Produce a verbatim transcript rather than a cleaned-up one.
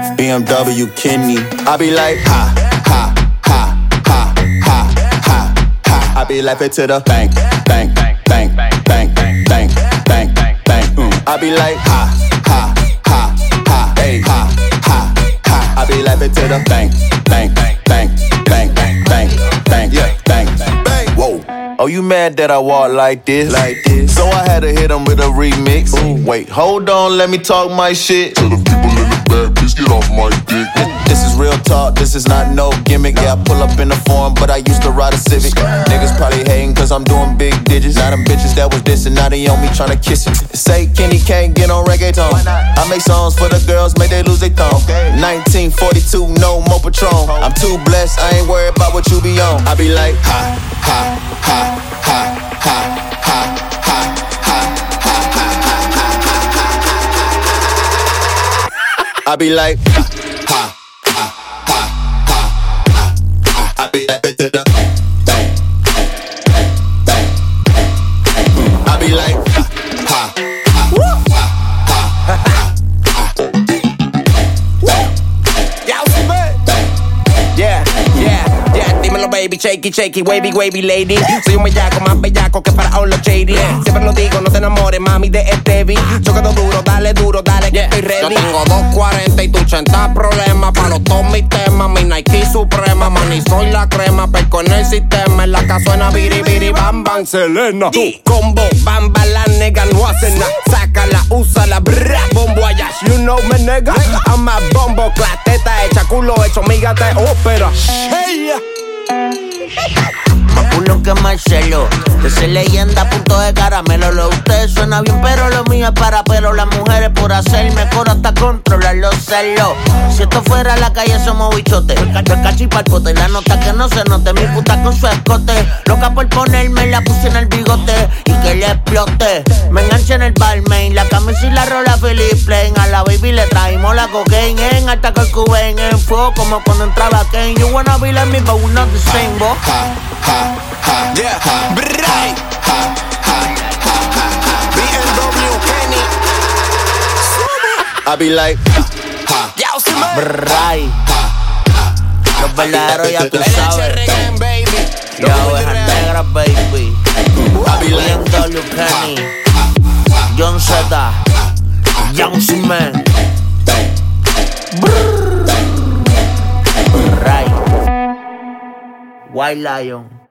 B M W Kenny. I be like, ha, ha, ha, ha, ha, ha, ha. I be laughing to the bank, bank, bank, bank, bank, bank, bank, bank, bank. Mm. I be like, ha, ha, ha, ha, hey, ha, ha, ha. I be laughing to the bank, bank, bank, bank, bank, bank, bank, yeah, bank, bank. Whoa. Oh, you mad that I walk like this? Like this. So I had to hit him with a remix. Ooh. Wait, hold on, let me talk my shit. Tell the people in the back, please get off my dick. This is real talk, this is not no gimmick. Yeah, I pull up in the foreign, but I used to ride a Civic. Niggas probably hating cause I'm doing big digits. Now them bitches that was dissing, now they on me tryna kiss it. Say Kenny can't get on reggaeton. I make songs for the girls, make they lose their thumb. nineteen forty-two, no more Patron. I'm too blessed, I ain't worried about what you be on. I be like, ha, ha, ha, ha, ha, ha, ha, ha, ha, ha, ha, ha. I be like, ha, ha. I be like, to the bang, bang, bang. I be like, ha, ha, ha, ha, ha, ha. Yeah, yeah, yeah, dímelo baby, shaky, shaky, wavy, wavy lady. Soy un bellaco, más bellaco que para all los shady. Siempre lo digo, no te enamores, mami, de este beat. Chocado duro, dale duro, dale que estoy ready. Yo tengo dos cuarenta y tú ochenta problemas. Pa' los dos mis temas, mi Nike Suprema. Man, y soy la crema, pesco en el sistema. En la casa suena biri, biri, bam, bam, Selena. Tu combo, bamba, la nega no hace nada. Sácala, úsala, brrra, bombo, ayash, you know me, nega. I'm a bombo, clateta, hecha culo, hecho miga, te ópera. Hey, más culo que Marcelo, de ser leyenda a punto de caramelo. Lo de ustedes suena bien, pero lo mío es para pelo. Las mujeres por hacerme coro hasta controlar los celos. Si esto fuera la calle somos bichotes. El cachi pa'l pote, la nota que no se note. Mi puta con su escote, loca por ponerme la puse en el bigote y que le explote. Me enganché en el barmain, la camisa y la rola Philip Plain. A la baby le trajimos la cocaine en alta Cubain, en fuego como cuando entraba Kane. You wanna be like me, but we're not the same, bo. Ha, ha, ha, yeah, ha, right. Ha, ha, ha, ha, ha. B M W Kenny. I be like, ha, Ya usted me. Bray. Los verdaderos ya tú sabes. Yo ovejas negras, baby. William W. Kenny, John Z, Young Cement. Bray. White Lion.